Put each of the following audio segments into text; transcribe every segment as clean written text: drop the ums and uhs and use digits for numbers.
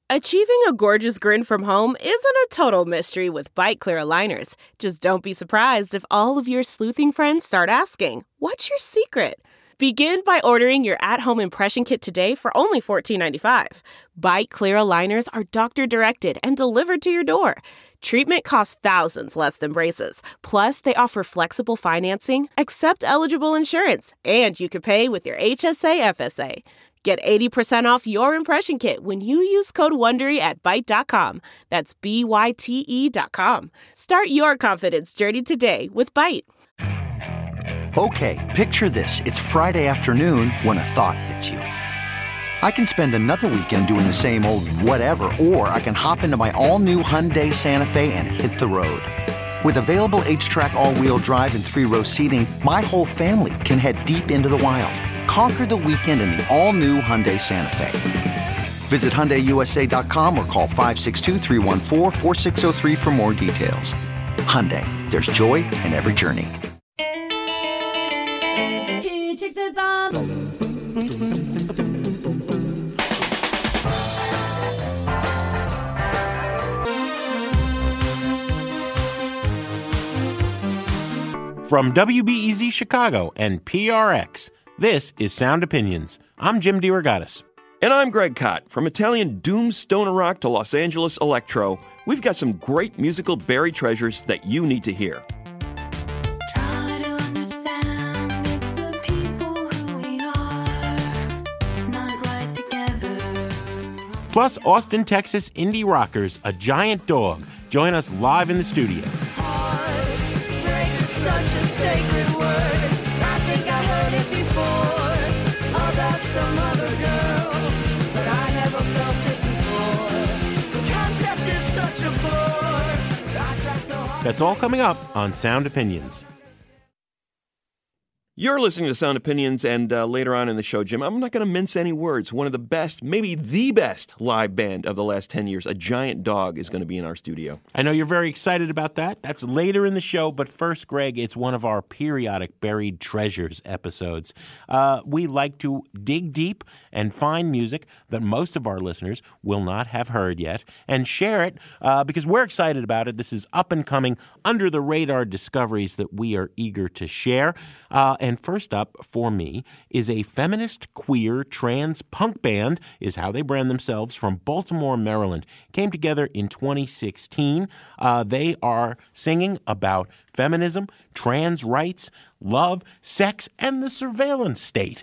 Achieving a gorgeous grin from home isn't a total mystery with Byte Clear aligners. Just don't be surprised if all of your sleuthing friends start asking, "What's your secret?" Begin by ordering your at-home impression kit today for only $14.95. Byte Clear aligners are doctor-directed and delivered to your door. Treatment costs thousands less than braces. Plus, they offer flexible financing, accept eligible insurance, and you can pay with your HSA FSA. Get 80% off your impression kit when you use code WONDERY at Byte.com. That's BYTE.com. Start your confidence journey today with Byte. Okay, picture this. It's Friday afternoon when a thought hits you. I can spend another weekend doing the same old whatever, or I can hop into my all-new Hyundai Santa Fe and hit the road. With available H-Track all-wheel drive and 3-row seating, my whole family can head deep into the wild. Conquer the weekend in the all-new Hyundai Santa Fe. Visit HyundaiUSA.com or call 562-314-4603 for more details. Hyundai, there's joy in every journey. Who took the bomb? From WBEZ Chicago and PRX, this is Sound Opinions. I'm Jim DeRogatis. And I'm Greg Kot. From Italian doom stoner rock to Los Angeles electro, we've got some great musical buried treasures that you need to hear. Try to understand, it's the people who we are, not right together. Plus, Austin, Texas indie rockers, A Giant Dog, join us live in the studio. Heartbreak is such a sacred word. I think I heard it before about some other girl, but I never felt it before. The concept is such a bore. I tried so hard. That's all coming up on Sound Opinions. You're listening to Sound Opinions, and later on in the show, Jim, I'm not going to mince any words. One of the best, maybe the best live band of the last 10 years, A Giant Dog, is going to be in our studio. I know you're very excited about that. That's later in the show, but first, Greg, it's one of our periodic Buried Treasures episodes. We like to dig deep and find music that most of our listeners will not have heard yet and share it because we're excited about it. This is up-and-coming, under-the-radar discoveries that we are eager to share. And first up for me is a feminist, queer, trans punk band, is how they brand themselves, from Baltimore, Maryland. Came together in 2016. They are singing about feminism, trans rights, love, sex, and the surveillance state.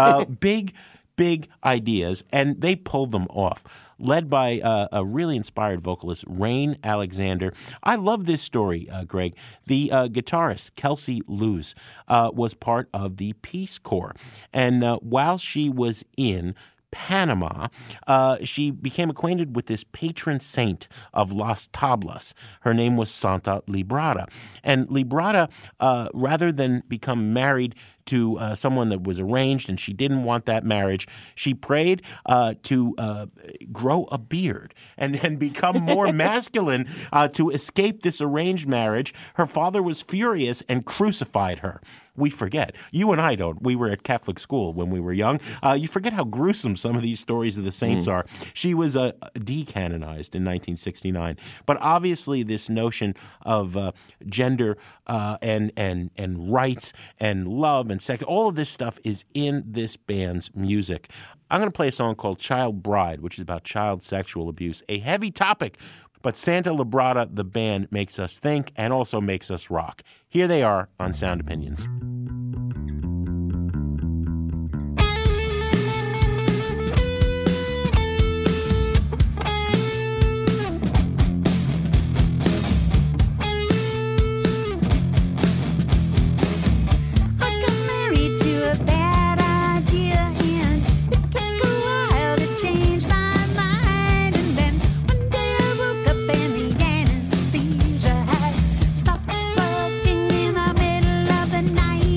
Big ideas, and they pulled them off. Led by a really inspired vocalist, Rain Alexander. I love this story, Greg. The guitarist, Kelsey Luz, was part of the Peace Corps. And while she was in Panama, she became acquainted with this patron saint of Las Tablas. Her name was Santa Librada. And Librada, rather than become married to someone that was arranged and she didn't want that marriage, she prayed to grow a beard and become more masculine to escape this arranged marriage. Her father was furious and crucified her. We forget. You and I don't. We were at Catholic school when we were young. You forget how gruesome some of these stories of the saints are. She was decanonized in 1969. But obviously this notion of gender and rights and love and sex, all of this stuff is in this band's music. I'm going to play a song called Child Bride, which is about child sexual abuse, a heavy topic. But Santa Librada, the band, makes us think and also makes us rock. Here they are on Sound Opinions. Stopped working in the middle of the night.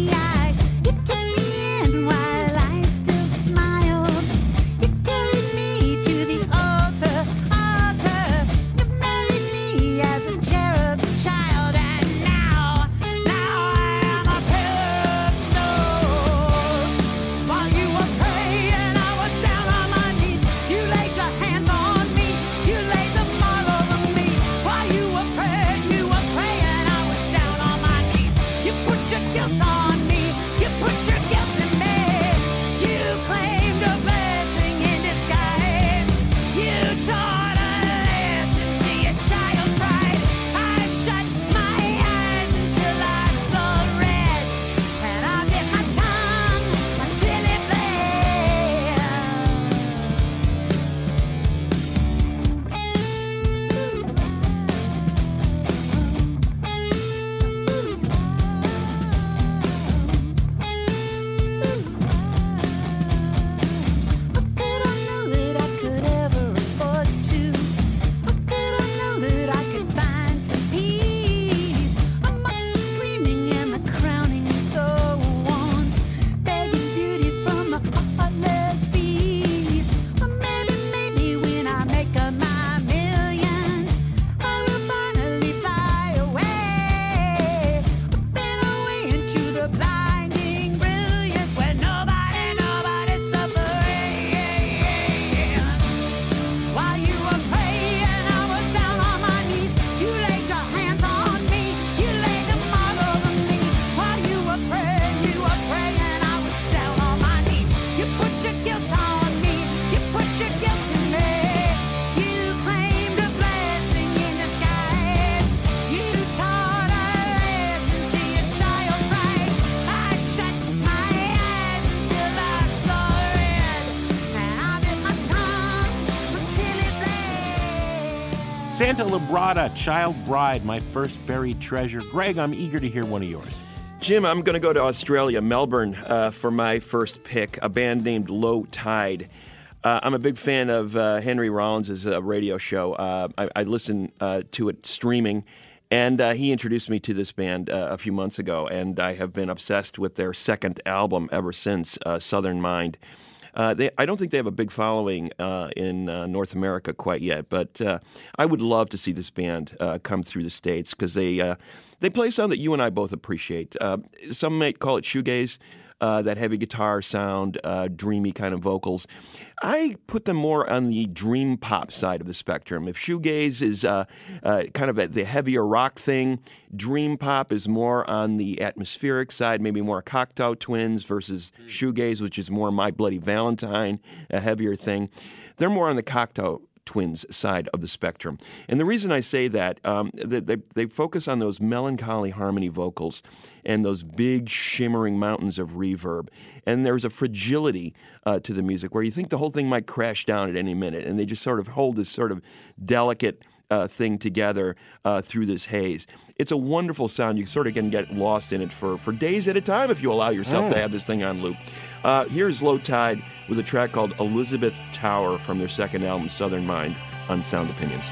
Santa Labrada, Child Bride, my first buried treasure. Greg, I'm eager to hear one of yours. Jim, I'm going to go to Australia, Melbourne, for my first pick, a band named Low Tide. I'm a big fan of Henry Rollins' radio show. I listen to it streaming, and he introduced me to this band a few months ago, and I have been obsessed with their second album ever since, Southern Mind. I don't think they have a big following in North America quite yet, but I would love to see this band come through the States because they play a sound that you and I both appreciate. Some might call it shoegaze, that heavy guitar sound, dreamy kind of vocals. I put them more on the dream pop side of the spectrum. If shoegaze is kind of the heavier rock thing, dream pop is more on the atmospheric side, maybe more Cocteau Twins versus shoegaze, which is more My Bloody Valentine, a heavier thing. They're more on the Cocteau Twins side of the spectrum. And the reason I say that, they focus on those melancholy harmony vocals and those big shimmering mountains of reverb. And there's a fragility to the music where you think the whole thing might crash down at any minute. And they just sort of hold this sort of delicate thing together through this haze. It's a wonderful sound. You sort of can get lost in it for days at a time if you allow yourself to have this thing on loop. Here's Low Tide with a track called Elizabeth Tower from their second album, Southern Mind, on Sound Opinions.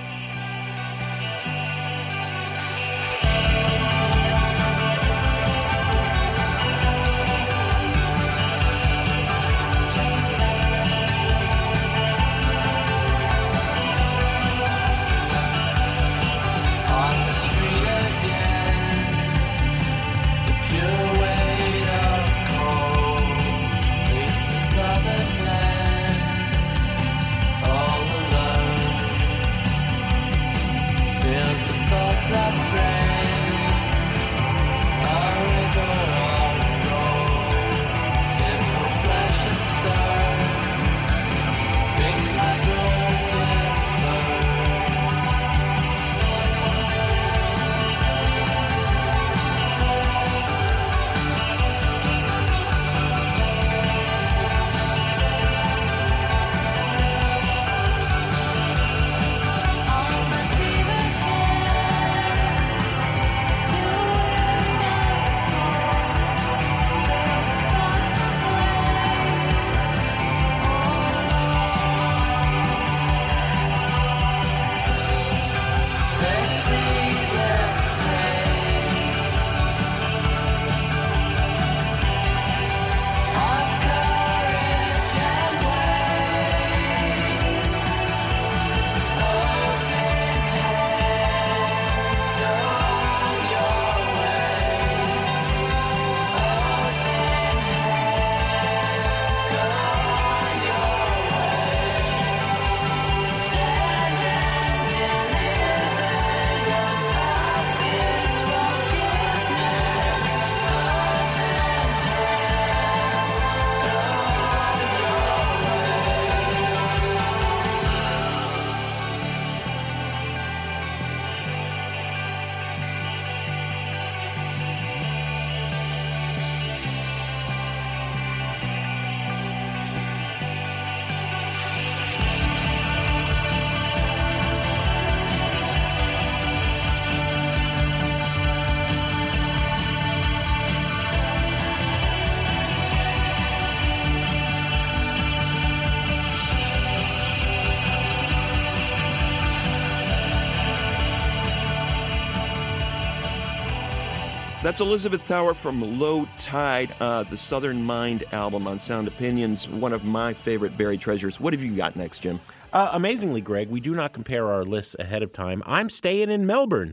That's Elizabeth Tower from Low Tide, the Southern Mind album on Sound Opinions, one of my favorite buried treasures. What have you got next, Jim? Amazingly, Greg, we do not compare our lists ahead of time. I'm staying in Melbourne.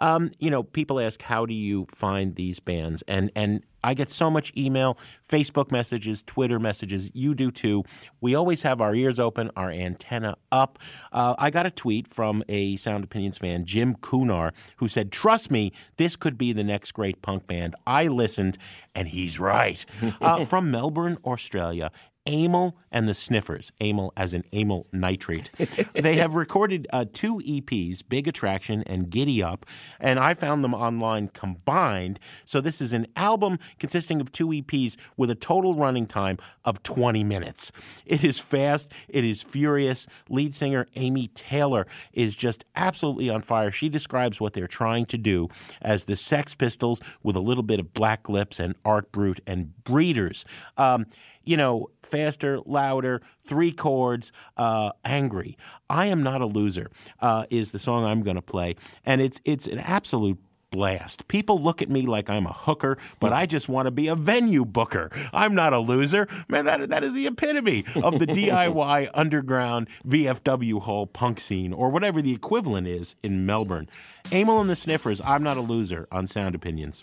People ask, how do you find these bands? And I get so much email, Facebook messages, Twitter messages. You do too. We always have our ears open, our antenna up. I got a tweet from a Sound Opinions fan, Jim Kunar, who said, trust me, this could be the next great punk band. I listened, and he's right. From Melbourne, Australia. Amyl and the Sniffers, amyl as in amyl nitrate. They have recorded 2 EPs, Big Attraction and Giddy Up, and I found them online combined. So this is an album consisting of 2 EPs with a total running time of 20 minutes. It is fast. It is furious. Lead singer Amy Taylor is just absolutely on fire. She describes what they're trying to do as the Sex Pistols with a little bit of Black Lips and Art Brut and Breeders. Faster, louder, 3 chords, angry. I Am Not a Loser is the song I'm going to play, and it's an absolute blast. People look at me like I'm a hooker, but I just want to be a venue booker. I'm not a loser. Man, that is the epitome of the DIY underground VFW hall punk scene, or whatever the equivalent is in Melbourne. Amyl and the Sniffers, I'm Not a Loser, on Sound Opinions.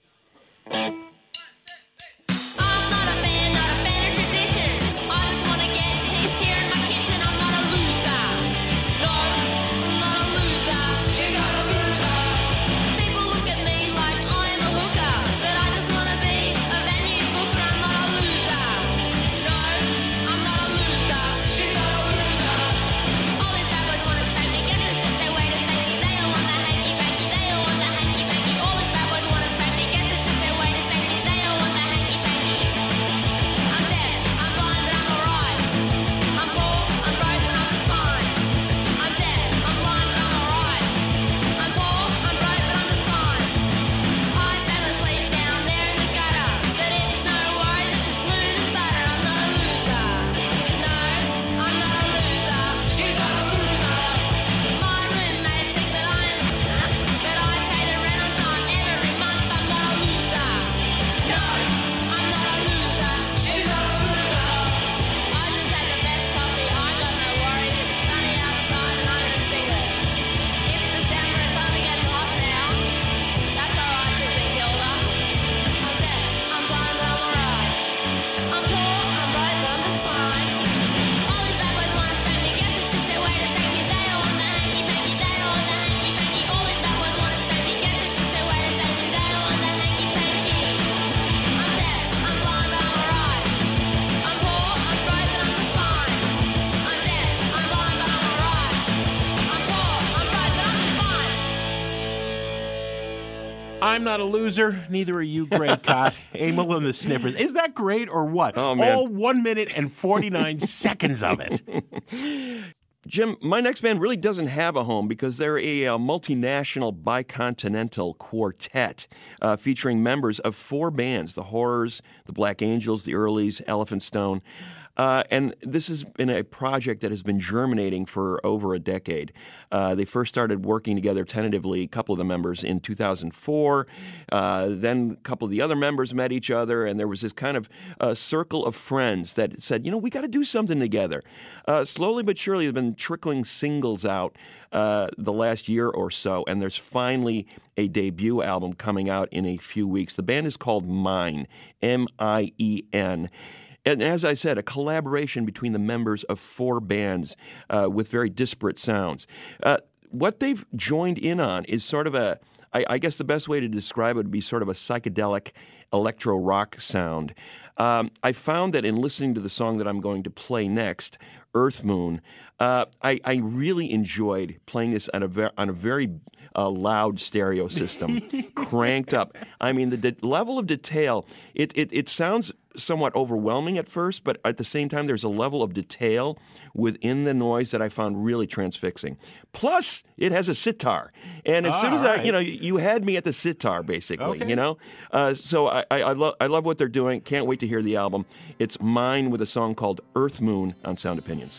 I'm Not a Loser. Neither are you, Greg Kot. Amyl and the Sniffers. Is that great or what? Oh, man. All 1 minute and 49 seconds of it. Jim, my next band really doesn't have a home because they're a multinational bicontinental quartet featuring members of 4 bands, the Horrors, the Black Angels, the Earlies, Elephant Stone. And this has been a project that has been germinating for over a decade. They first started working together tentatively, a couple of the members, in 2004. Then a couple of the other members met each other, and there was this kind of circle of friends that said, we got to do something together. Slowly but surely, they've been trickling singles out the last year or so, and there's finally a debut album coming out in a few weeks. The band is called Mine, M-I-E-N. And as I said, a collaboration between the members of 4 bands with very disparate sounds. What they've joined in on is sort of I guess the best way to describe it would be sort of a psychedelic electro rock sound. I found that in listening to the song that I'm going to play next, Earth Moon, I really enjoyed playing this on a very loud stereo system, cranked up. I mean, the level of detail, it sounds somewhat overwhelming at first, but at the same time, there's a level of detail within the noise that I found really transfixing. Plus, it has a sitar. And as soon as you had me at the sitar, basically, okay. So I love what they're doing. Can't wait to hear the album. It's Mine with a song called Earth Moon on Sound Opinions.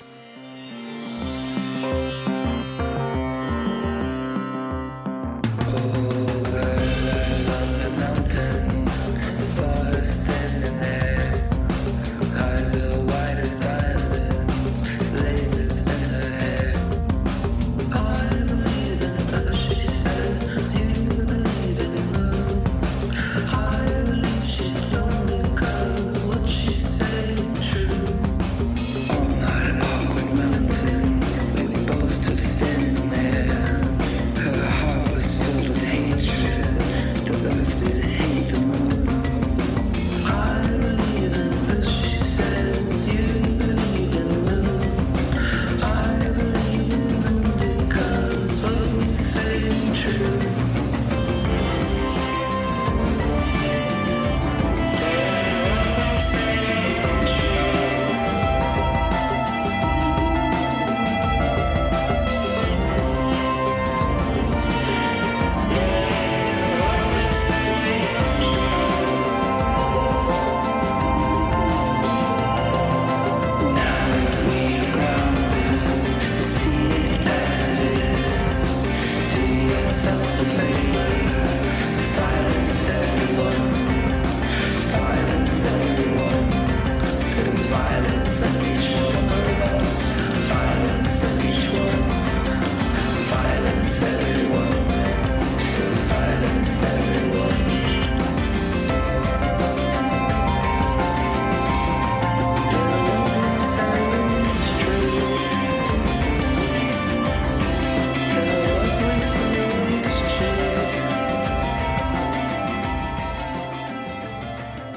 All night awkward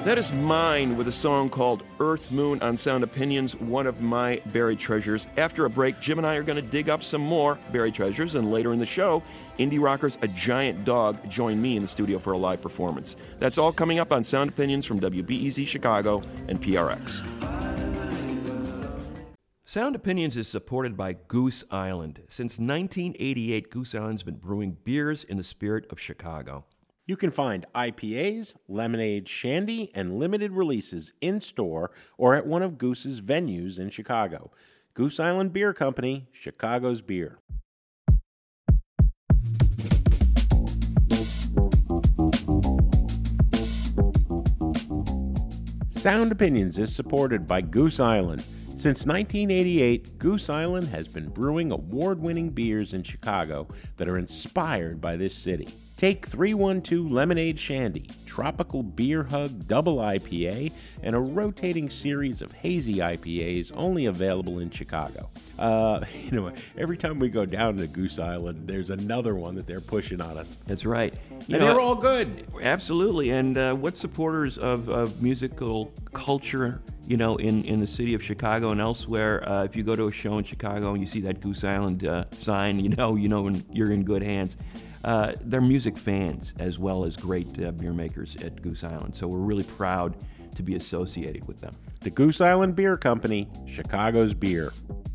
That is Mine with a song called Earth Moon on Sound Opinions, one of my buried treasures. After a break, Jim and I are going to dig up some more buried treasures, and later in the show, indie rockers A Giant Dog join me in the studio for a live performance. That's all coming up on Sound Opinions from WBEZ Chicago and PRX. Sound Opinions is supported by Goose Island. Since 1988, Goose Island's been brewing beers in the spirit of Chicago. You can find IPAs, lemonade, shandy, and limited releases in-store or at one of Goose's venues in Chicago. Goose Island Beer Company, Chicago's beer. Sound Opinions is supported by Goose Island. Since 1988, Goose Island has been brewing award-winning beers in Chicago that are inspired by this city. Take 312 Lemonade Shandy, Tropical Beer Hug Double IPA, and a rotating series of hazy IPAs only available in Chicago. Every time we go down to Goose Island, there's another one that they're pushing on us. That's right. They're all good. Absolutely. And what supporters of musical culture, in the city of Chicago and elsewhere, if you go to a show in Chicago and you see that Goose Island sign, you're in good hands. They're music fans as well as great beer makers at Goose Island. So we're really proud to be associated with them. The Goose Island Beer Company, Chicago's beer.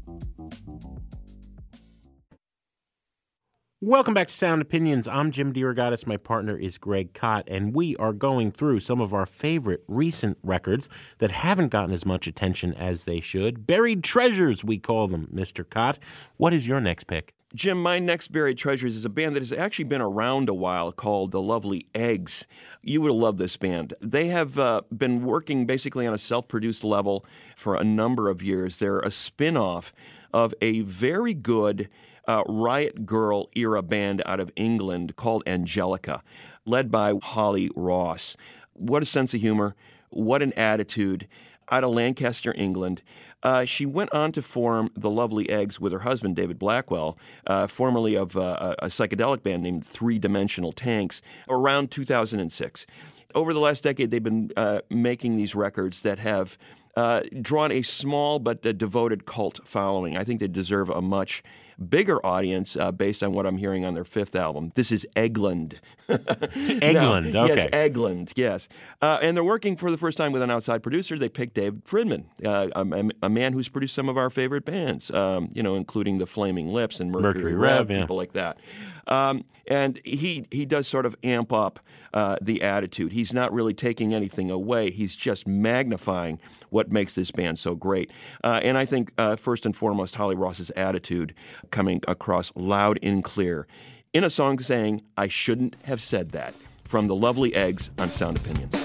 Welcome back to Sound Opinions. I'm Jim DeRogatis. My partner is Greg Kot, and we are going through some of our favorite recent records that haven't gotten as much attention as they should. Buried treasures, we call them, Mr. Kot. What is your next pick? Jim, my next buried treasures is a band that has actually been around a while called The Lovely Eggs. You would love this band. They have been working basically on a self-produced level for a number of years. They're a spin-off of a very good Riot Girl era band out of England called Angelica, led by Holly Ross. What a sense of humor. What an attitude. Out of Lancaster, England. She went on to form The Lovely Eggs with her husband, David Blackwell, formerly of a psychedelic band named Three Dimensional Tanks, around 2006. Over the last decade, they've been making these records that have drawn a small but devoted cult following. I think they deserve a much bigger audience based on what I'm hearing on their fifth album. This is Eggland. Eggland, now, okay. Yes, Eggland, yes. And they're working for the first time with an outside producer. They picked David Fridman, a man who's produced some of our favorite bands, including the Flaming Lips and Mercury Rev, people like that. And he does sort of amp up the attitude. He's not really taking anything away. He's just magnifying what makes this band so great. And I think, first and foremost, Holly Ross's attitude coming across loud and clear in a song saying, "I shouldn't have said that," from The Lovely Eggs on Sound Opinions.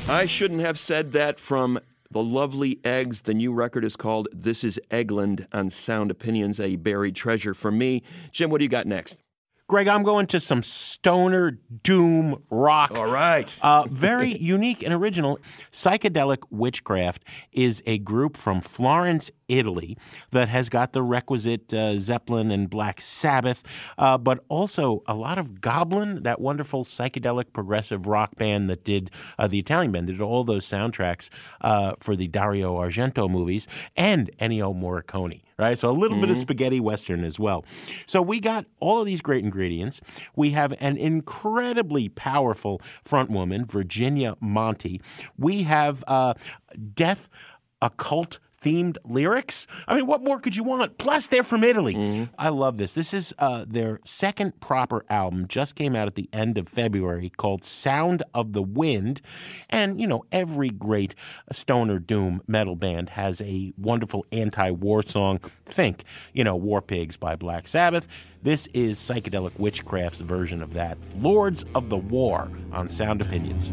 I shouldn't have said that from the lovely Eggs. The new record is called This Is Eggland on Sound Opinions, a buried treasure for me. Jim, what do you got next? Greg, I'm going to some stoner doom rock. All right. Very unique and original. Psychedelic Witchcraft is a group from Florence, Italy that has got the requisite Zeppelin and Black Sabbath, but also a lot of Goblin, that wonderful psychedelic progressive rock band that did, the Italian band that did all those soundtracks for the Dario Argento movies, and Ennio Morricone. Right, so a little bit of spaghetti western as well. So we got all of these great ingredients. We have an incredibly powerful front woman, Virginia Monty. We have death, occult themed lyrics. I mean, what more could you want? Plus, they're from Italy. I love this. This is their second proper album, just came out at the end of February, called Sound of the Wind. And, you know, every great stoner doom metal band has a wonderful anti-war song. Think, you know, War Pigs by Black Sabbath. This is Psychedelic Witchcraft's version of that. Lords of the War on Sound Opinions.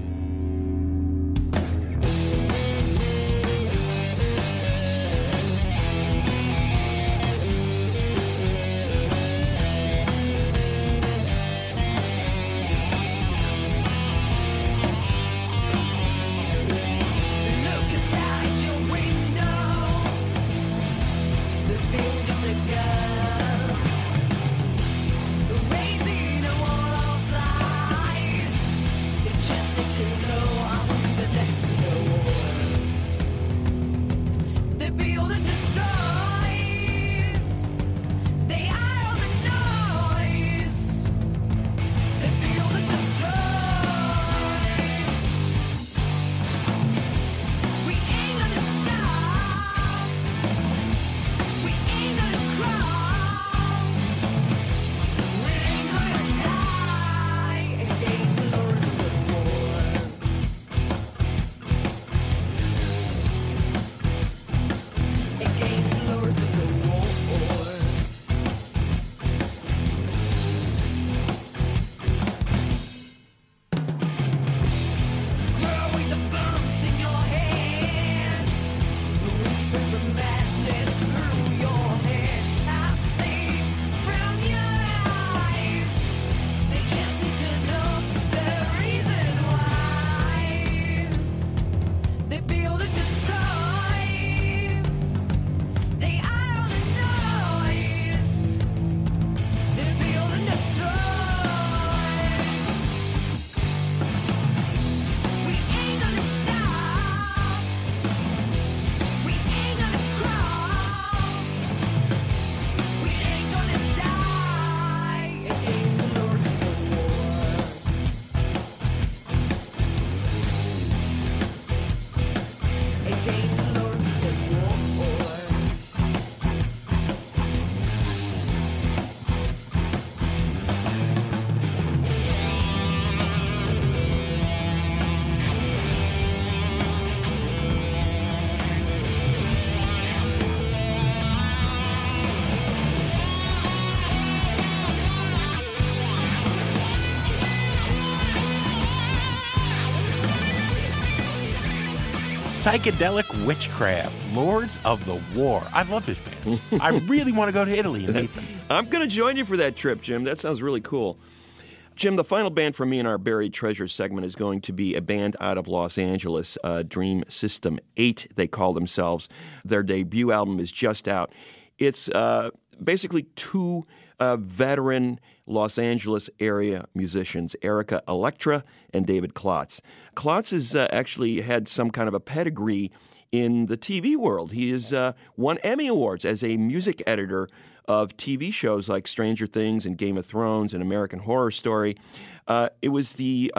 Psychedelic Witchcraft, Lords of the War. I love this band. I really want to go to Italy and meet them. I'm going to join you for that trip, Jim. That sounds really cool. Jim, the final band for me in our Buried Treasure segment is going to be a band out of Los Angeles, Dream System 8, they call themselves. Their debut album is just out. It's basically two veteran Los Angeles area musicians, Erica Electra and David Klotz. Klotz has actually had some kind of a pedigree in the TV world. He has won Emmy Awards as a music editor of TV shows like Stranger Things and Game of Thrones and American Horror Story. It was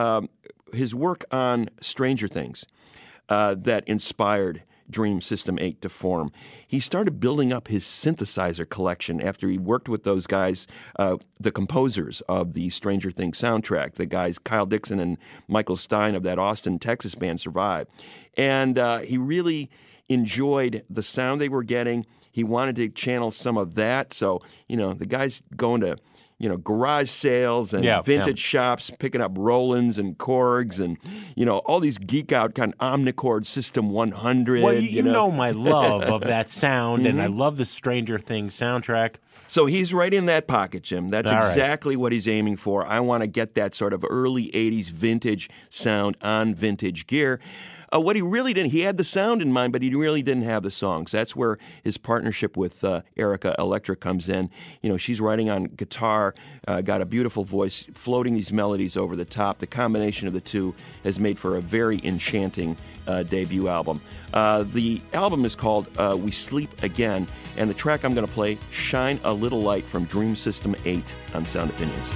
his work on Stranger Things that inspired Dream System 8 to form. He started building up his synthesizer collection after he worked with those guys, the composers of the Stranger Things soundtrack, the guys Kyle Dixon and Michael Stein of that Austin, Texas band Survive. And he really enjoyed the sound they were getting. He wanted to channel some of that. So, you know, the guy's going to garage sales and vintage shops, picking up Rolands and Korgs and, all these geek out kind of Omnichord System 100. Well, you know my love of that sound, and I love the Stranger Things soundtrack. So he's right in that pocket, Jim. That's All exactly what he's aiming for. I want to get that sort of early 80s vintage sound on vintage gear. What he really didn't, he had the sound in mind, but he really didn't have the songs. That's where his partnership with Erica Electra comes in. She's writing on guitar, got a beautiful voice, floating these melodies over the top. The combination of the two has made for a very enchanting debut album. The album is called We Sleep Again, and the track I'm going to play, Shine a Little Light from Dream System 8 on Sound Opinions.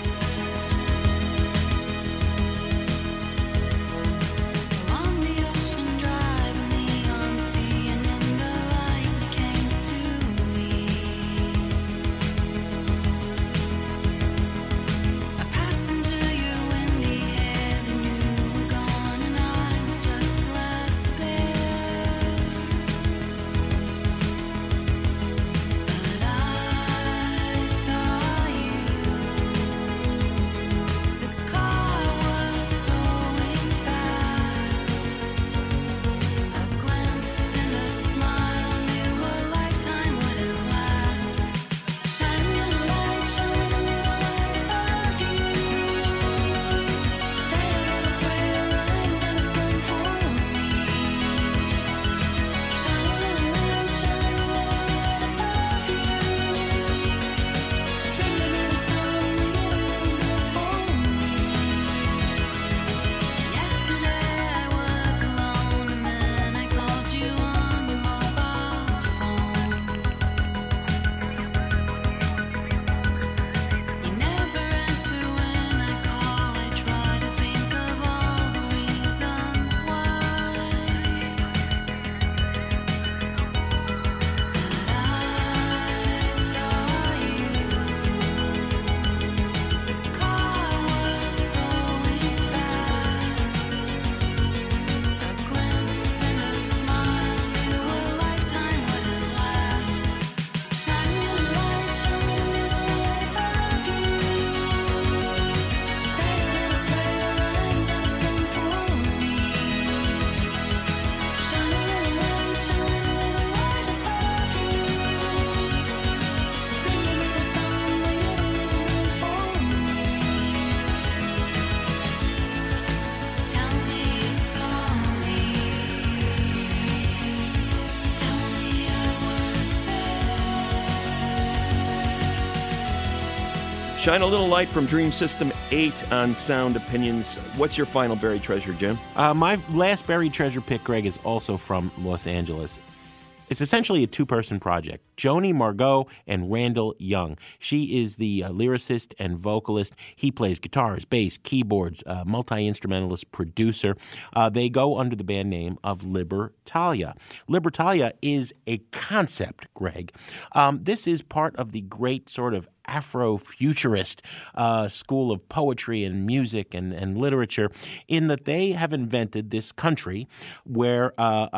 Shine a Little Light from Dream System 8 on Sound Opinions. What's your final buried treasure, Jim? My last buried treasure pick, Greg, is also from Los Angeles. It's essentially a two-person project, Joni Margot and Randall Young. She is the lyricist and vocalist. He plays guitars, bass, keyboards, multi-instrumentalist, producer. They go under the band name of Libertalia. Libertalia is a concept, Greg. This is part of the great sort of Afro-futurist school of poetry and music and literature, in that they have invented this country where,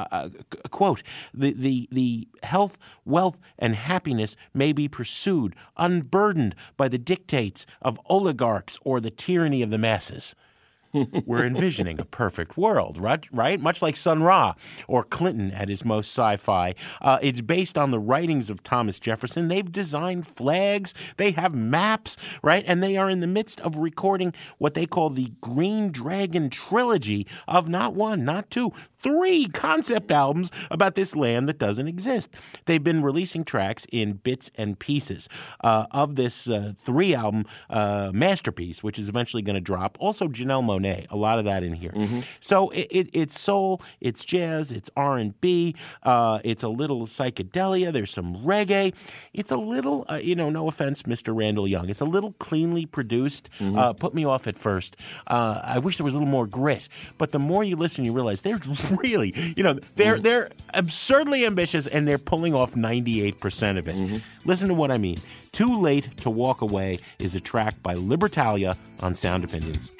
quote, the health, wealth, and happiness may be pursued, unburdened by the dictates of oligarchs or the tyranny of the masses. We're envisioning a perfect world, right? Much like Sun Ra or Clinton at his most sci-fi. It's based on the writings of Thomas Jefferson. They've designed flags. They have maps, right? And they are in the midst of recording what they call the Green Dragon trilogy of not one, not two, 3 concept albums about this land that doesn't exist. They've been releasing tracks in bits and pieces of this 3-album masterpiece, which is eventually going to drop. Also, Janelle Monáe, a lot of that in here. Mm-hmm. So it's soul, it's jazz, it's R&B, it's a little psychedelia, there's some reggae. It's a little, no offense, Mr. Randall Young, it's a little cleanly produced. Mm-hmm. Put me off at first. I wish there was a little more grit. But the more you listen, you realize they're really, they're absurdly ambitious, and they're pulling off 98% of it. Mm-hmm. Listen to what I mean. Too Late to Walk Away is a track by Libertalia on Sound Opinions.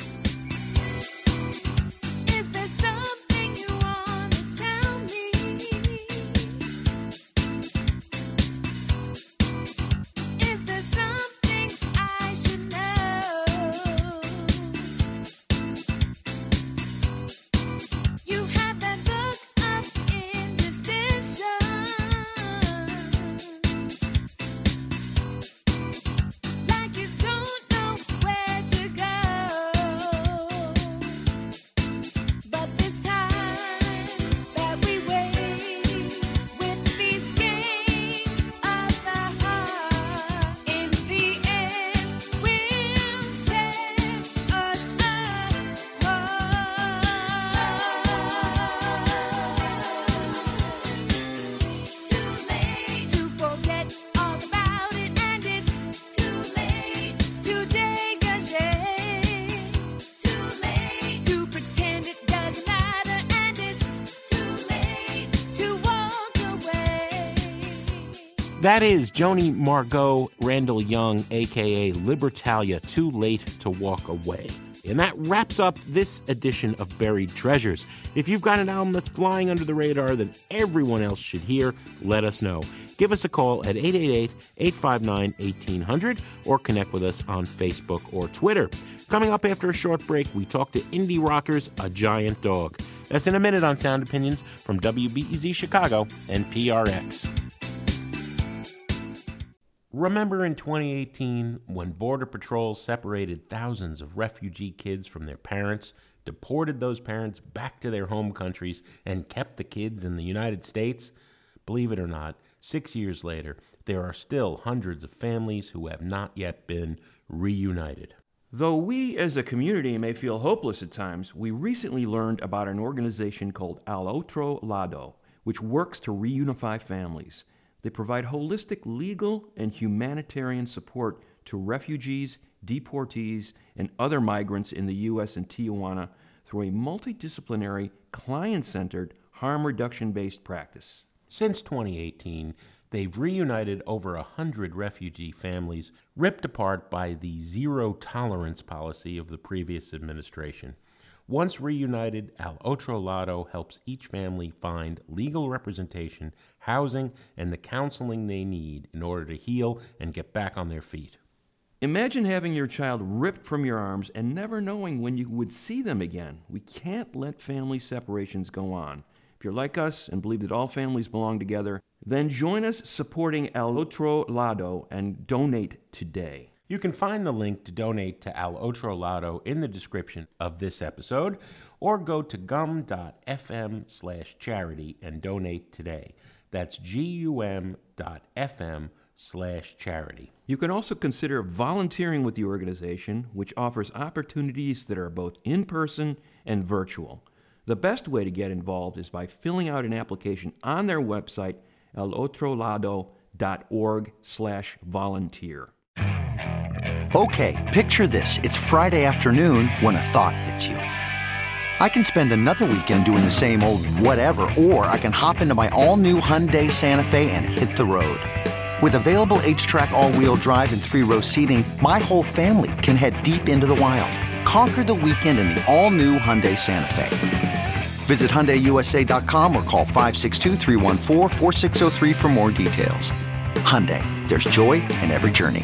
Is there something I That is Joni Margot Randall Young, a.k.a. Libertalia, Too Late to Walk Away. And that wraps up this edition of Buried Treasures. If you've got an album that's flying under the radar that everyone else should hear, let us know. Give us a call at 888-859-1800 or connect with us on Facebook or Twitter. Coming up after a short break, we talk to indie rockers A Giant Dog. That's in a minute on Sound Opinions from WBEZ Chicago and PRX. Remember in 2018 when Border Patrol separated thousands of refugee kids from their parents, deported those parents back to their home countries, and kept the kids in the United States? Believe it or not, 6 years later, there are still hundreds of families who have not yet been reunited. Though we as a community may feel hopeless at times, we recently learned about an organization called Al Otro Lado, which works to reunify families. They provide holistic legal and humanitarian support to refugees, deportees, and other migrants in the U.S. and Tijuana through a multidisciplinary, client-centered, harm reduction-based practice. Since 2018, they've reunited over 100 refugee families ripped apart by the zero-tolerance policy of the previous administration. Once reunited, Al Otro Lado helps each family find legal representation, housing, and the counseling they need in order to heal and get back on their feet. Imagine having your child ripped from your arms and never knowing when you would see them again. We can't let family separations go on. If you're like us and believe that all families belong together, then join us supporting Al Otro Lado and donate today. You can find the link to donate to Al Otro Lado in the description of this episode, or go to gum.fm/charity and donate today. That's gum.fm/charity. You can also consider volunteering with the organization, which offers opportunities that are both in-person and virtual. The best way to get involved is by filling out an application on their website, alotrolado.org/volunteer. Okay, picture this. It's Friday afternoon when a thought hits you. I can spend another weekend doing the same old whatever, or I can hop into my all-new Hyundai Santa Fe and hit the road. With available H-Track all-wheel drive and 3-row seating, my whole family can head deep into the wild. Conquer the weekend in the all-new Hyundai Santa Fe. Visit HyundaiUSA.com or call 562-314-4603 for more details. Hyundai, there's joy in every journey.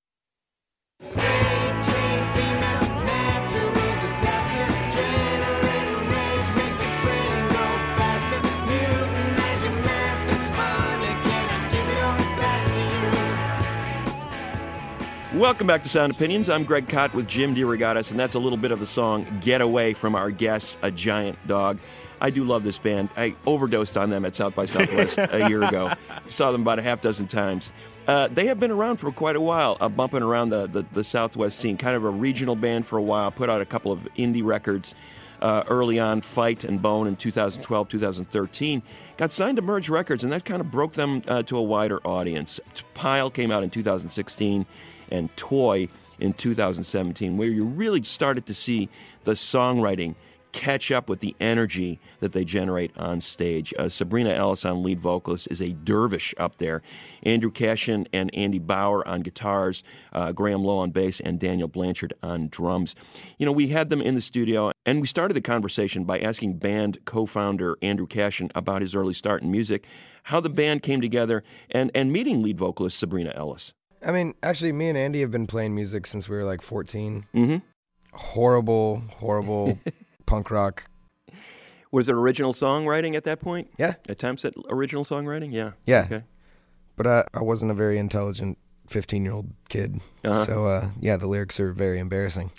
Welcome back to Sound Opinions. I'm Greg Kot with Jim DeRogatis, and that's a little bit of the song Get Away from our guest, A Giant Dog. I do love this band. I overdosed on them at South by Southwest a year ago. Saw them about a half dozen times. They have been around for quite a while, bumping around the Southwest scene, kind of a regional band for a while, put out a couple of indie records early on, Fight and Bone in 2012, 2013. Got signed to Merge Records, and that kind of broke them to a wider audience. Pile came out in 2016, and Toy in 2017, where you really started to see the songwriting catch up with the energy that they generate on stage. Sabrina Ellis on lead vocalist is a dervish up there. Andrew Cashin and Andy Bauer on guitars, Graham Lowe on bass, and Daniel Blanchard on drums. You know, we had them in the studio, and we started the conversation by asking band co-founder Andrew Cashin about his early start in music, how the band came together, and meeting lead vocalist Sabrina Ellis. I mean, actually, me and Andy have been playing music since we were like 14. Mm-hmm. Horrible punk rock. Was it original songwriting at that point? Yeah. Attempts at original songwriting? Yeah. Yeah. Okay. But I wasn't a very intelligent 15-year-old kid. Uh-huh. So, the lyrics are very embarrassing.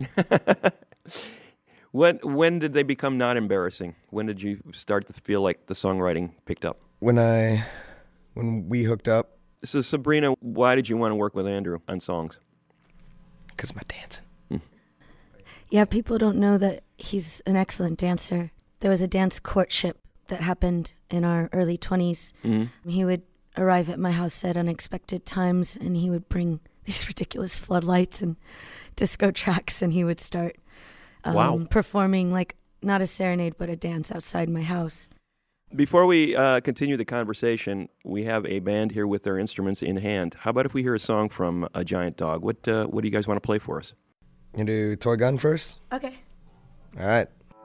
When did they become not embarrassing? When did you start to feel like the songwriting picked up? When we hooked up. So, Sabrina, why did you want to work with Andrew on songs? Because my dancing. Yeah, people don't know that he's an excellent dancer. There was a dance courtship that happened in our early 20s. Mm-hmm. He would arrive at my house at unexpected times, and he would bring these ridiculous floodlights and disco tracks, and he would start performing, like, not a serenade, but a dance outside my house. Before we continue the conversation, we have a band here with their instruments in hand. How about if we hear a song from A Giant Dog? What do you guys want to play for us? You do Toy Gun first? Okay. All right.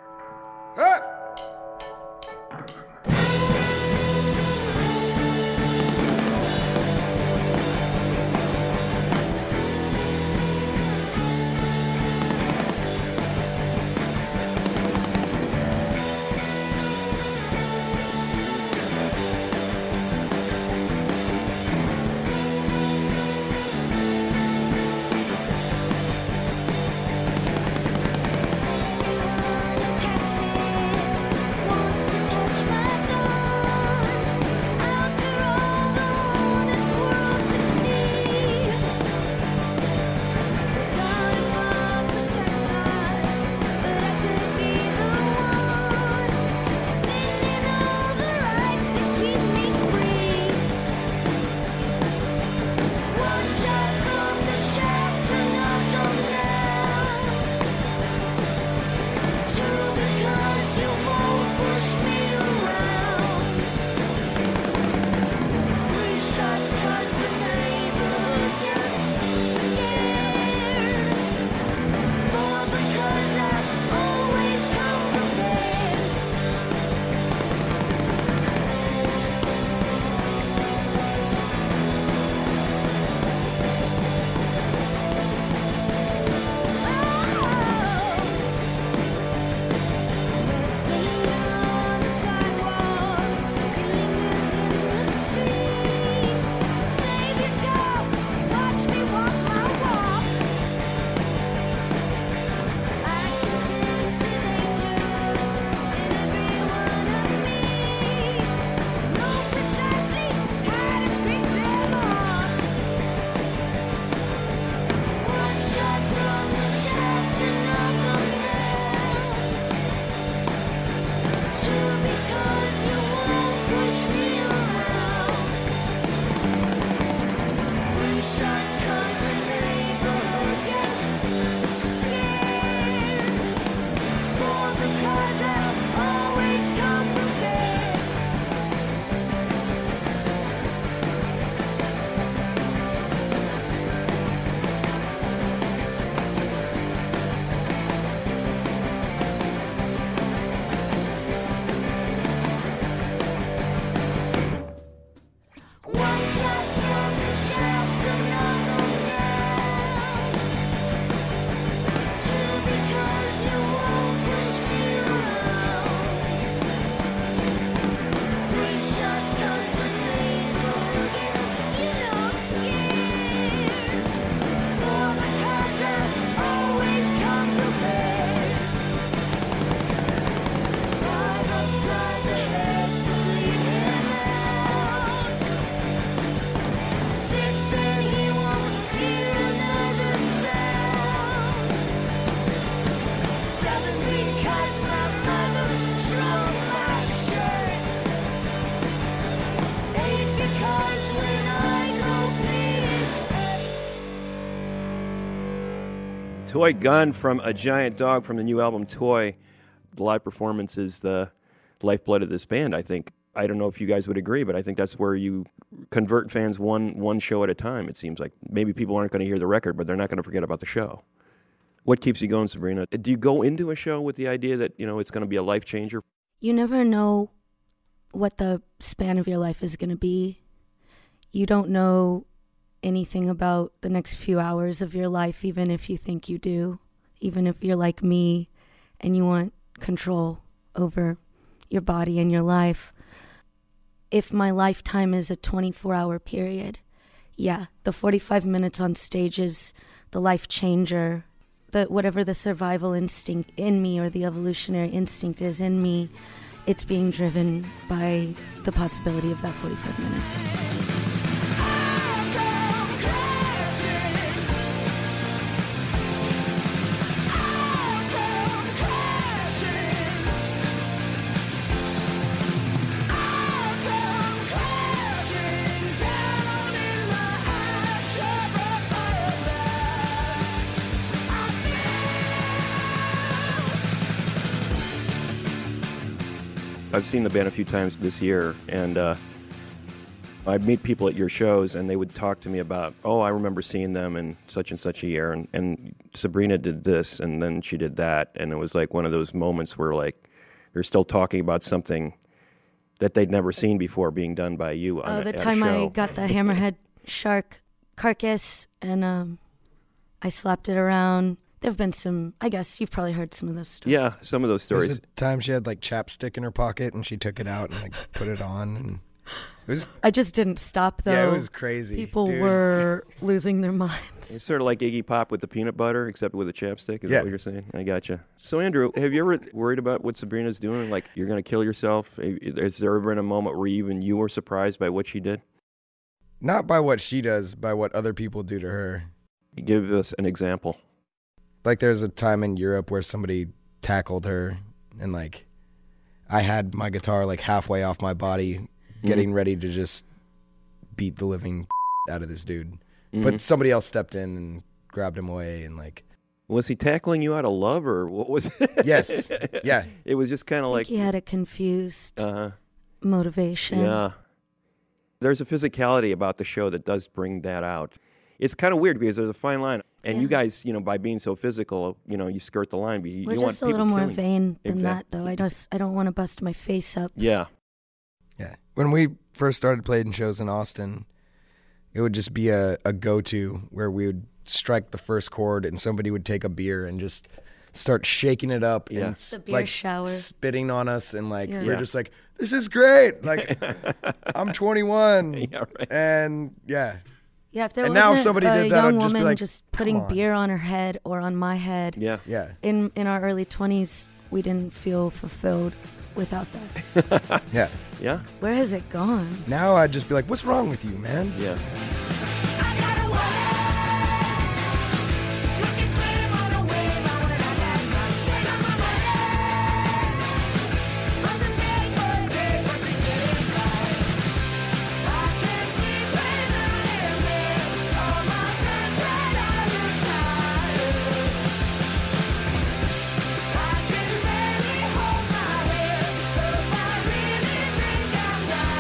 Toy Gun from A Giant Dog from the new album Toy. The live performance is the lifeblood of this band, I think. I don't know if you guys would agree, but I think that's where you convert fans one show at a time, it seems like. Maybe people aren't going to hear the record, but they're not going to forget about the show. What keeps you going, Sabrina? Do you go into a show with the idea that, it's going to be a life changer? You never know what the span of your life is going to be. You don't know anything about the next few hours of your life, even if you think you do. Even if you're like me and you want control over your body and your life. If my lifetime is a 24-hour period, yeah, the 45 minutes on stage is the life changer. Whatever the survival instinct in me or the evolutionary instinct is in me, it's being driven by the possibility of that 45 minutes. I've seen the band a few times this year, and I'd meet people at your shows, and they would talk to me about, oh, I remember seeing them in such and such a year, and Sabrina did this, and then she did that, and it was like one of those moments where like they're still talking about something that they'd never seen before being done by you on the at time a show. I got the hammerhead shark carcass and I slapped it around. There have been some, I guess you've probably heard some of those stories. Yeah, some of those There was stories. a time she had like chapstick in her pocket and she took it out and like put it on, and it was I just didn't stop though. yeah, it was crazy. People dude. were losing their minds. It's sort of like Iggy Pop with the peanut butter, except with a chapstick. Is Yeah. that what you're saying? I gotcha. So, Andrew, have you ever worried about what Sabrina's doing? Like, you're going to kill yourself? Has there ever been a moment where even you were surprised by what she did? Not by what she does, by what other people do to her. Give us an example. Like there's a time in Europe where somebody tackled her, and like I had my guitar like halfway off my body, getting ready to just beat the living out of this dude. But somebody else stepped in and grabbed him away, and like Was he tackling you out of love, or what was it? yes, yeah. It was just kind of I like... think he had a confused Uh-huh. motivation. Yeah. There's a physicality about the show that does bring that out. It's kind of weird because there's a fine line. And you guys, by being so physical, you skirt the line. But you We're want just a people little more killing. vain than Exactly. that, though. I don't want to bust my face up. Yeah. Yeah. When we first started playing shows in Austin, it would just be a go-to where we would strike the first chord and somebody would take a beer and just start shaking it up Yeah. and The beer like shower. spitting on us, and like Yeah. we're Yeah. just like, this is great. Like I'm 21. Yeah, right. And yeah. Yeah, if there And wasn't now if somebody a did that, young I'd just be woman like, just "Come putting on." beer on her head or on my head, Yeah. Yeah. in our early 20s, we didn't feel fulfilled without that. Yeah. Yeah. Where has it gone? Now I'd just be like, what's wrong with you, man? Yeah. I got away, looking slim on the way, but when I got my shake on my head, wasn't made for a day, but she did it right. I can't sleep when I am there. All my friends said I look tired. I can barely hold my head, but I really think I'm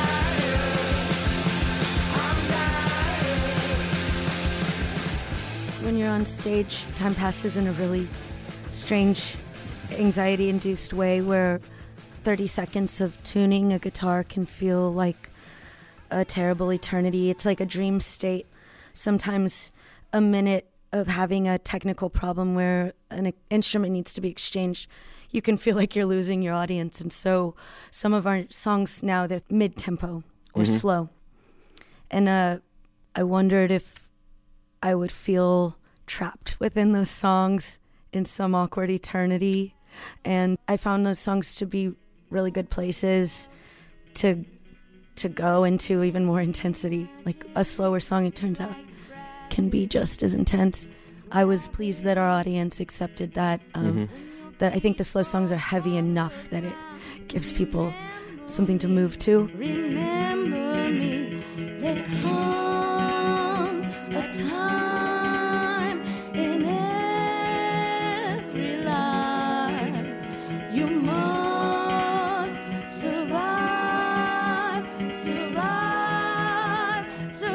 dying. When you're on stage, time passes in a really strange, anxiety-induced way where 30 seconds of tuning a guitar can feel like a terrible eternity. It's like a dream state. Sometimes a minute of having a technical problem where an instrument needs to be exchanged, you can feel like you're losing your audience. And so some of our songs now, they're mid-tempo or slow. And I wondered if I would feel trapped within those songs in some awkward eternity. And I found those songs to be really good places to go into even more intensity. Like a slower song, it turns out, can be just as intense. I was pleased that our audience accepted that. That I think the slow songs are heavy enough that it gives people something to move to. Remember me, there comes a time in every life you must survive, survive,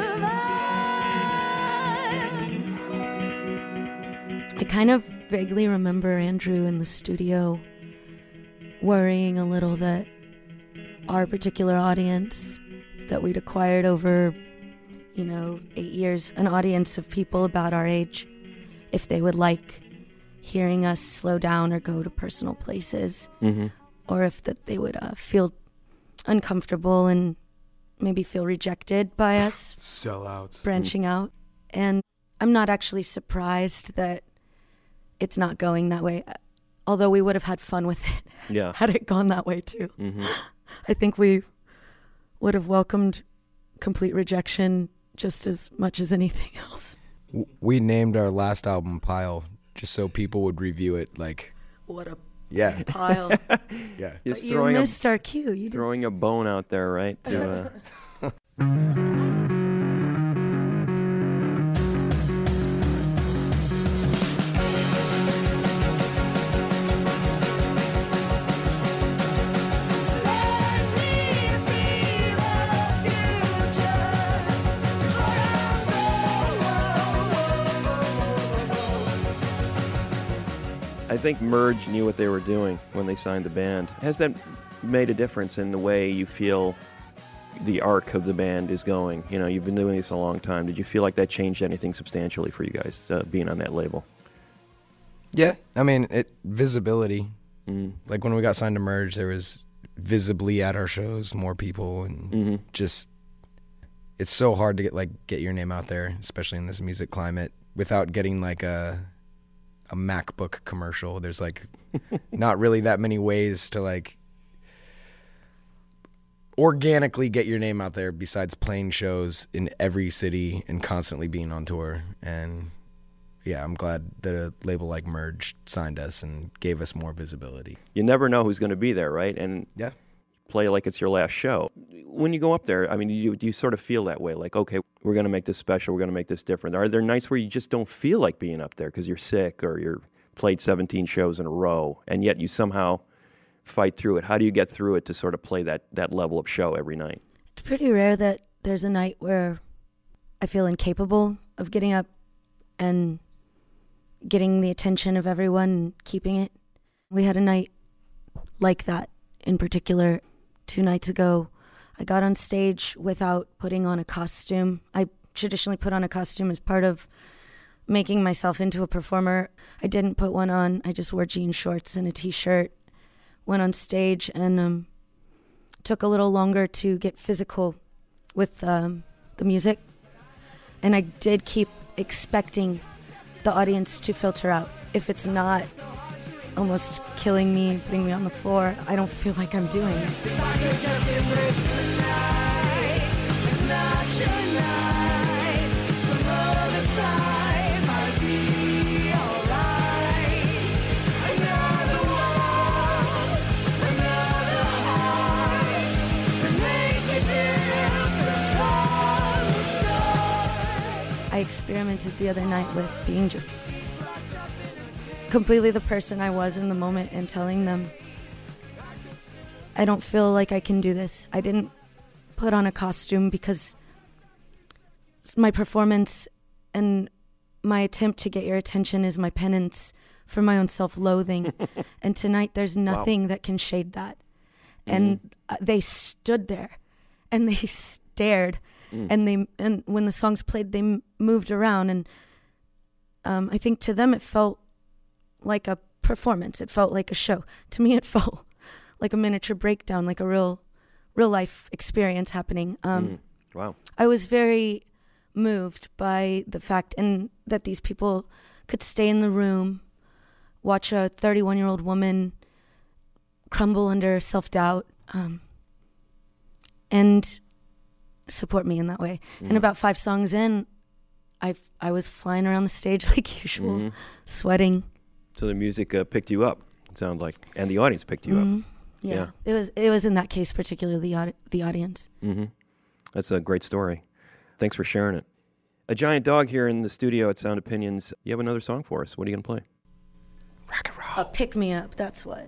survive. I kind of vaguely remember Andrew in the studio worrying a little that our particular audience that we'd acquired over, 8 years, an audience of people about our age, if they would like hearing us slow down or go to personal places, or if that they would feel uncomfortable and maybe feel rejected by us Sellouts. branching out. And I'm not actually surprised that it's not going that way, although we would have had fun with it Yeah. had it gone that way too. I think we would have welcomed complete rejection just as much as anything else. We named our last album Pile just so people would review it like, What a yeah, pile. yeah. Just But you throwing missed our cue. You did. throwing a bone out there, right? To Let I think Merge knew what they were doing when they signed the band. Has that made a difference in the way you feel the arc of the band is going? You know, you've been doing this a long time. Did you feel like that changed anything substantially for you guys, being on that label? Yeah, I mean, visibility. Like when we got signed to Merge, there was visibly at our shows more people, and just it's so hard to get your name out there, especially in this music climate, without getting like a MacBook commercial. There's like not really that many ways to like organically get your name out there besides playing shows in every city and constantly being on tour. And yeah, I'm glad that a label like Merge signed us and gave us more visibility. You never know who's going to be there, right? And yeah, play like it's your last show. When you go up there, I mean, do you sort of feel that way? Like, okay, we're going to make this special, we're going to make this different. Are there nights where you just don't feel like being up there because you're sick or you're played 17 shows in a row, and yet you somehow fight through it? How do you get through it to sort of play that level of show every night? It's pretty rare that there's a night where I feel incapable of getting up and getting the attention of everyone and keeping it. We had a night like that in particular 2 nights ago. I got on stage without putting on a costume. I traditionally put on a costume as part of making myself into a performer. I didn't put one on. I just wore jean shorts and a t-shirt, went on stage, and took a little longer to get physical with the music. And I did keep expecting the audience to filter out. If it's not almost killing me, putting me on the floor, I don't feel like I'm doing it. I experimented the other night with being just completely the person I was in the moment and telling them, I don't feel like I can do this. I didn't put on a costume because my performance and my attempt to get your attention is my penance for my own self-loathing. And tonight there's nothing that can shade that. And they stood there and they stared. And when the songs played, they moved around, and I think to them it felt like a performance. It felt like a show. To me, it felt like a miniature breakdown, like a real life experience happening. Wow! I was very moved by the fact and that these people could stay in the room, watch a 31-year-old woman crumble under self-doubt, and support me in that way. And about 5 songs in, I was flying around the stage like usual, sweating. So the music picked you up, it sounded like, and the audience picked you up. Yeah. It was in that case particularly the audience. That's a great story. Thanks for sharing it. A Giant Dog here in the studio at Sound Opinions. You have another song for us. What are you going to play? rock and roll. A pick me up, that's what.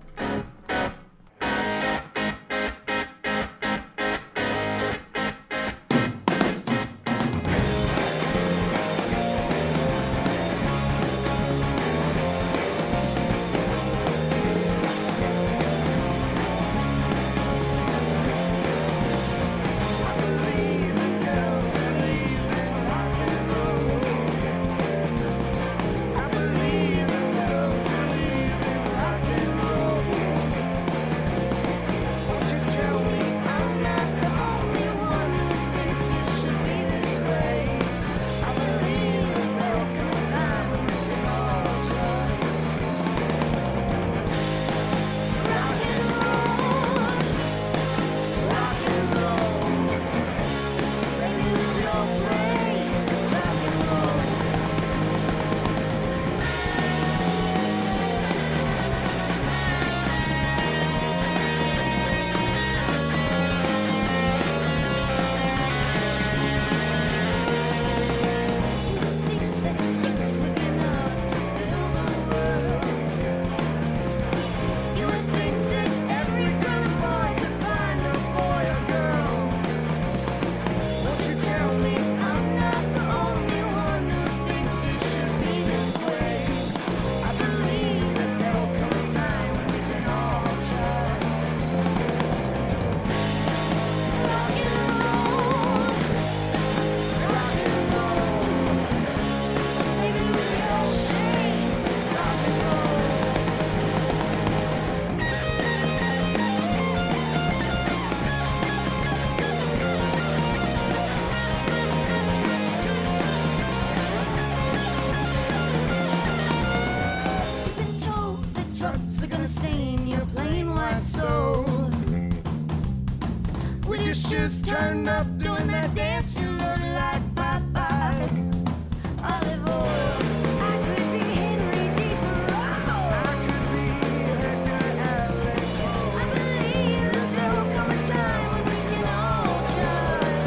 Butchers turned up doing that dance you learn like Popeyes. Olive oil. I could be Henry D. Thoreau. I could be Edgar Allan Poe. I believe that there will come a time when we can all just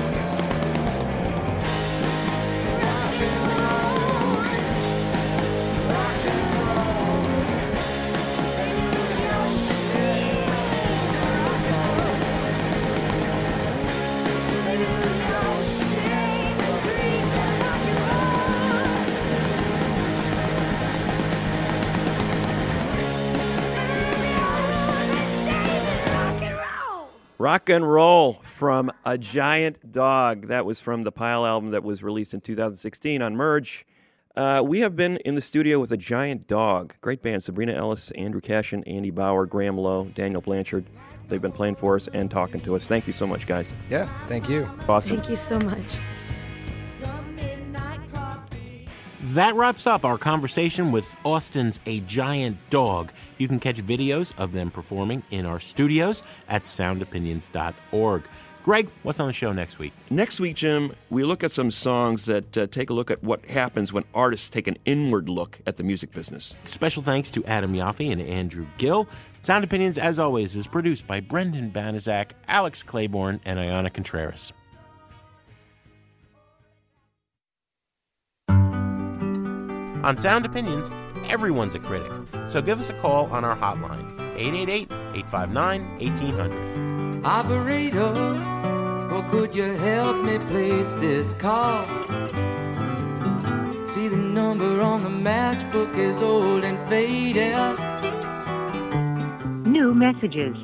rock and roll. Rock and roll. They lose your shame. They lose your shame and grief and rock and roll. Rock and Roll from A Giant Dog. That was from the Pile album that was released in 2016 on Merge. We have been in the studio with A Giant Dog. Great band. Sabrina Ellis, Andrew Cashin, Andy Bauer, Graham Lowe, Daniel Blanchard. They've been playing for us and talking to us. Thank you so much, guys. Yeah, thank you. Awesome. Thank you so much. That wraps up our conversation with Austin's A Giant Dog. You can catch videos of them performing in our studios at soundopinions.org. Greg, what's on the show next week? Next week, Jim, we look at some songs that take a look at what happens when artists take an inward look at the music business. Special thanks to Adam Yaffe and Andrew Gill. Sound Opinions, as always, is produced by Brendan Banaszak, Alex Claiborne, and Ayana Contreras. On Sound Opinions, everyone's a critic. So give us a call on our hotline, 888-859-1800. Operator, or could you help me place this call? See, the number on the matchbook is old and faded. New messages.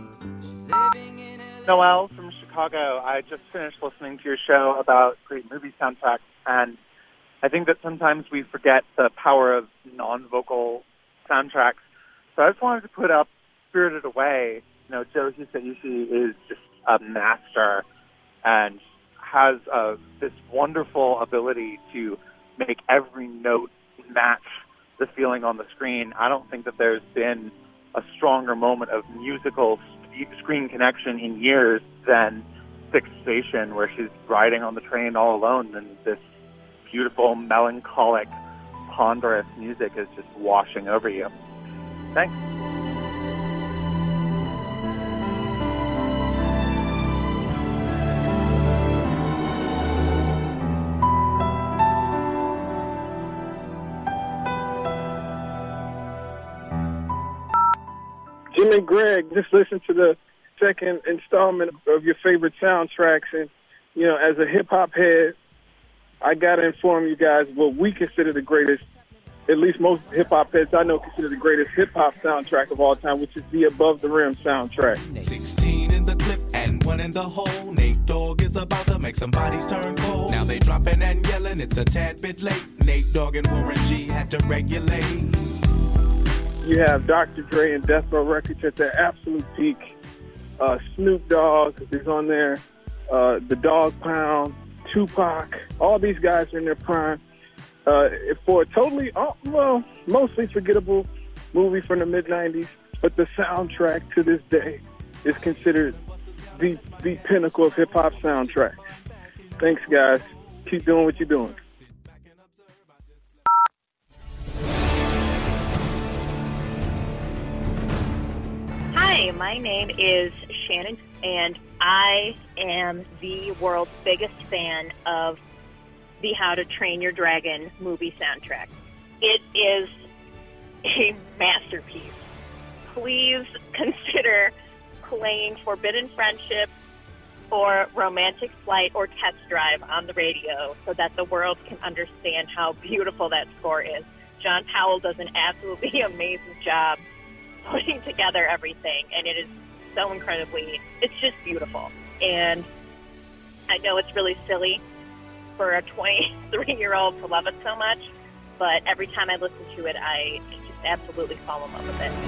Noel from Chicago. I just finished listening to your show about great movie soundtracks, and I think that sometimes we forget the power of non-vocal soundtracks. So I just wanted to put up Spirited Away. You know, Joe Hisaishi is just a master and has this wonderful ability to make every note match the feeling on the screen. I don't think that there's been a stronger moment of musical screen connection in years than Sixth Station, where she's riding on the train all alone and this beautiful, melancholic, ponderous music is just washing over you. Thanks. Jim and Greg, just listen to the second installment of your favorite soundtracks. And, you know, as a hip-hop head, I got to inform you guys what we consider the greatest, at least most hip-hop heads I know consider the greatest hip-hop soundtrack of all time, which is the Above the Rim soundtrack. 16 in the clip and 1 in the hole. Nate Dogg is about to make some bodies turn cold. Now they dropping and yelling, it's a tad bit late. Nate Dogg and Warren G had to regulate. You have Dr. Dre and Death Row Records at their absolute peak. Snoop Dogg is on there. The Dog Pound, Tupac, all these guys are in their prime. For a totally, mostly forgettable movie from the mid-'90s, but the soundtrack to this day is considered the pinnacle of hip-hop soundtracks. Thanks, guys. Keep doing what you're doing. Hi, my name is Shannon, and I am the world's biggest fan of the How to Train Your Dragon movie soundtrack. It is a masterpiece. Please consider playing Forbidden Friendship or Romantic Flight or Test Drive on the radio so that the world can understand how beautiful that score is. John Powell does an absolutely amazing job putting together everything, and it is so incredibly, it's just beautiful. And I know it's really silly for a 23-year-old to love it so much, but every time I listen to it, I just absolutely fall in love with it.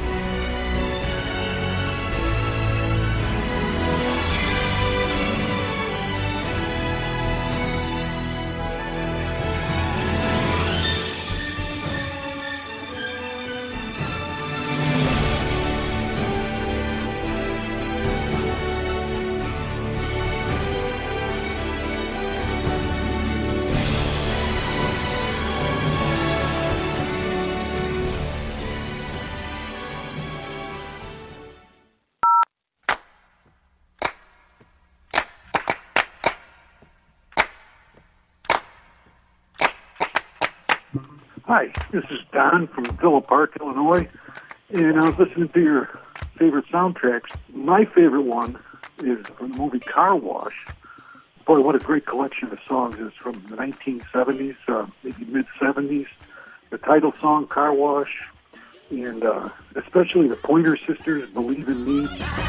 Hi, this is Don from Villa Park, Illinois, and I was listening to your favorite soundtracks. My favorite one is from the movie Car Wash. Boy, what a great collection of songs. It's from the 1970s, maybe mid-70s. The title song, Car Wash, and especially the Pointer Sisters, Believe in Me.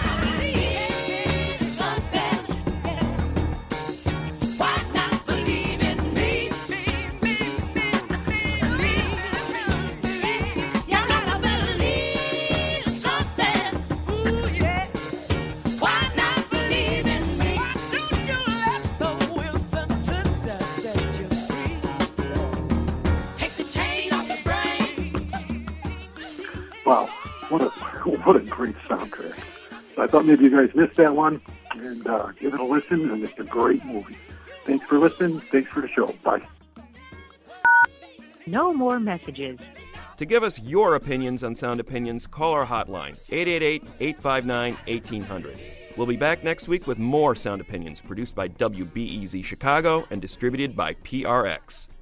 Wow, what a great soundtrack. So I thought maybe you guys missed that one, and give it a listen, and it's a great movie. Thanks for listening. Thanks for the show. Bye. No more messages. To give us your opinions on Sound Opinions, call our hotline, 888-859-1800. We'll be back next week with more Sound Opinions, produced by WBEZ Chicago and distributed by PRX.